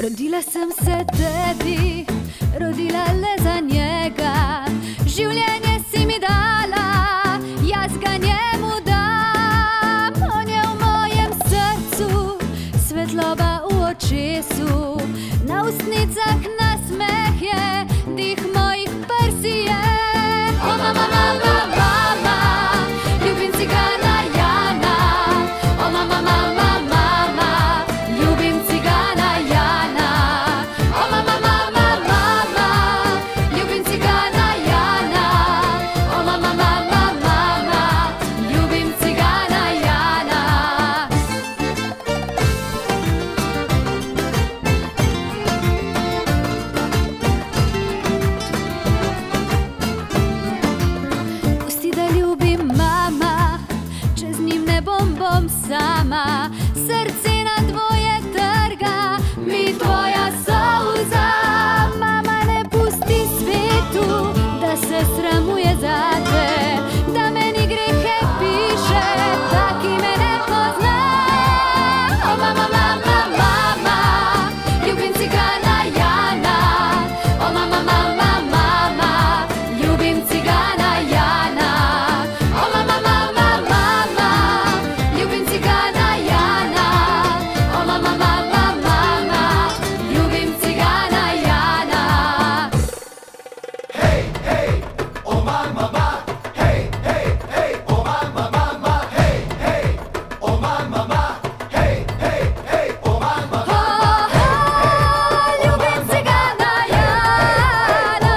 Rodila sem se tebi, rodila le za njega. Življenje si mi dala, jaz ga njemu dam. On je v mojem srcu, svetloba v očesu, na ustnicah nasmeh je, dih mojih prsi je. O mama, mama, mama, ljubim cigana Jana. O mama, mama, mama, ljubim cigana Jana. O mama, mama, mama, ljubim cigana Jana. O mama, mama, mama, ljubim cigana Jana. Pusti, da ljubim, mama, če z njim ne bom sama. Srce na dvoje trga mi tvoja solza. Mama, ne pusti svetu, da se sramuje zate, da meni grehe piše, ta ki me ne pozna. O mama, mama, mama, ljubim cigana Jana. O mama, mama, mama, ljubim cigana Jana. O mama, mama, mama, ljubim cigana Jana. O mama, mama, mama, ljubim cigana Jana. Hey, hey, oh mama, mama, hey, hey, hey, oh mama, mama, hey, hey, oh mama, mama, hey, hey, hey, oh mama, Ljubim cigana Jana.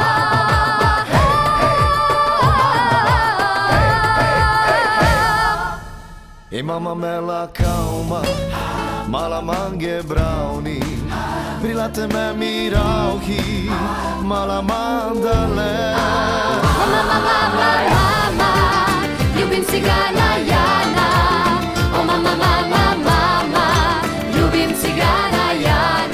Imamo mela kauma, mala mange brownie, brilate me mi rauhi, mala mandale. O mama, mama, mama, ljubim cigana Jana. O mama, mama, mama, ljubim cigana Jana.